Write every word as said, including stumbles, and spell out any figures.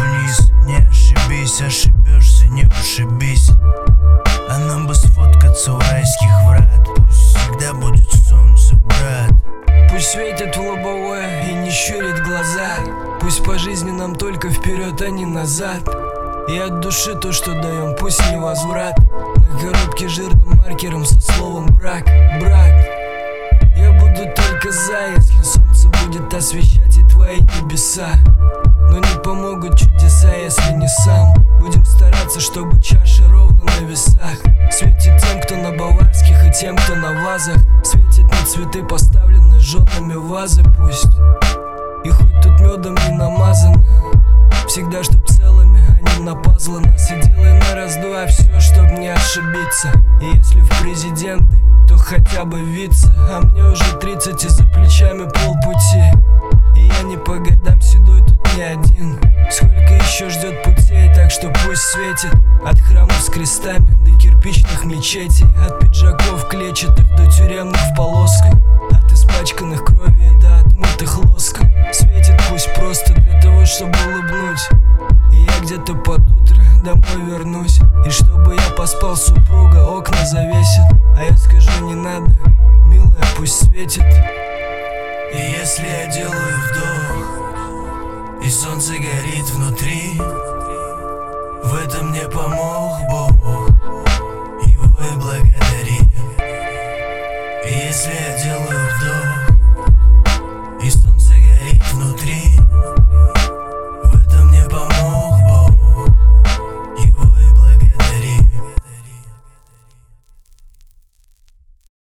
вниз. Не ошибись, ошибешься, не ушибись. А нам бы сфоткаться у райских врат. Пусть всегда будет солнце, брат. Пусть светит в лобовое и не щурит глаза. Пусть по жизни нам только вперед, а не назад. И от души то, что даем, пусть не возврат. На коробке жирным маркером со словом брак. Брат, я буду только за, если солнце будет освещать и твои небеса. Но не помогут чудеса, если не сам. Будем стараться, чтобы чаша ровно на весах. Светит тем, кто на баварских, и тем, кто на вазах. Светит на цветы, поставленные жёлтыми вазы. Пусть и хоть тут медом не намазано, всегда чтоб целыми, а не на пазлы нас. И делай на раз-два все, чтоб не ошибиться. И если в президенты, то хотя бы вице. А мне уже тридцать и за плечами полпути. И я не по годам седой тут не один. Сколько еще ждет путей, так что пусть светит. От храмов с крестами до кирпичных мечетей. От пиджаков клетчатых до тюремных в полосках. От испачканных кровью до отмытых лоском. Светит пусть просто для того, чтобы улыбнуть. И я где-то под утро домой вернусь. И чтобы я поспал, супруга окна завесит. А я скажу не надо, милая, пусть светит. И если я делаю вдох, и солнце горит внутри, в этом мне помог Бог, его и благодари. И если я делаю вдох,